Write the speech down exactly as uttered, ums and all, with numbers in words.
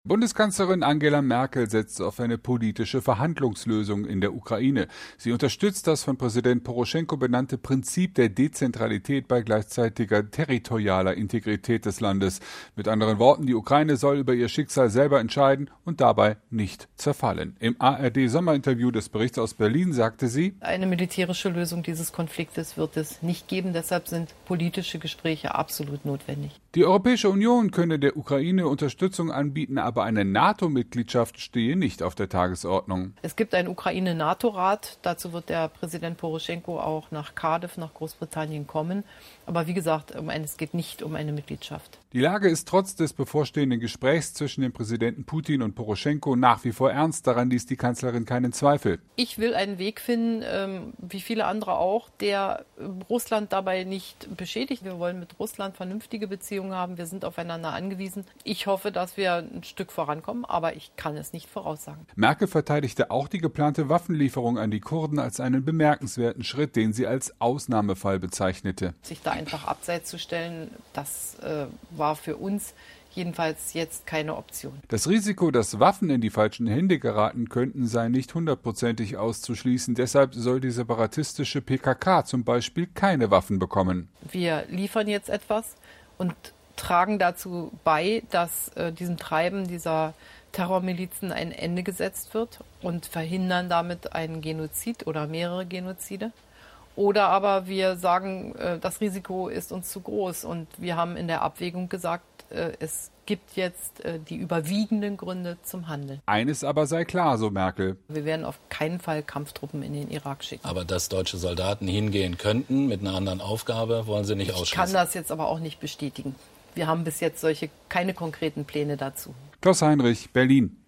Bundeskanzlerin Angela Merkel setzt auf eine politische Verhandlungslösung in der Ukraine. Sie unterstützt das von Präsident Poroschenko benannte Prinzip der Dezentralität bei gleichzeitiger territorialer Integrität des Landes. Mit anderen Worten, die Ukraine soll über ihr Schicksal selber entscheiden und dabei nicht zerfallen. Im A R D-Sommerinterview des Berichts aus Berlin sagte sie: Eine militärische Lösung dieses Konfliktes wird es nicht geben. Deshalb sind politische Gespräche absolut notwendig. Die Europäische Union könne der Ukraine Unterstützung anbieten, aber eine NATO-Mitgliedschaft stehe nicht auf der Tagesordnung. Es gibt einen Ukraine-NATO-Rat. Dazu wird der Präsident Poroschenko auch nach Cardiff, nach Großbritannien kommen. Aber wie gesagt, es geht nicht um eine Mitgliedschaft. Die Lage ist trotz des bevorstehenden Gesprächs zwischen dem Präsidenten Putin und Poroschenko nach wie vor ernst. Daran ließ die Kanzlerin keinen Zweifel. Ich will einen Weg finden, wie viele andere auch, der Russland dabei nicht beschädigt. Wir wollen mit Russland vernünftige Beziehungen haben. Wir sind aufeinander angewiesen. Ich hoffe, dass wir ein Stück vorankommen, aber ich kann es nicht voraussagen. Merkel verteidigte auch die geplante Waffenlieferung an die Kurden als einen bemerkenswerten Schritt, den sie als Ausnahmefall bezeichnete. Sich da einfach abseits zu stellen, das äh, war für uns jedenfalls jetzt keine Option. Das Risiko, dass Waffen in die falschen Hände geraten könnten, sei nicht hundertprozentig auszuschließen. Deshalb soll die separatistische P K K zum Beispiel keine Waffen bekommen. Wir liefern jetzt etwas und tragen dazu bei, dass äh, diesem Treiben dieser Terrormilizen ein Ende gesetzt wird und verhindern damit einen Genozid oder mehrere Genozide. Oder aber wir sagen, äh, das Risiko ist uns zu groß und wir haben in der Abwägung gesagt, äh, es gibt jetzt äh, die überwiegenden Gründe zum Handeln. Eines aber sei klar, so Merkel: Wir werden auf keinen Fall Kampftruppen in den Irak schicken. Aber dass deutsche Soldaten hingehen könnten mit einer anderen Aufgabe, wollen Sie nicht ausschließen? Ich kann das jetzt aber auch nicht bestätigen. Wir haben bis jetzt solche keine konkreten Pläne dazu. Klaus Heinrich, Berlin.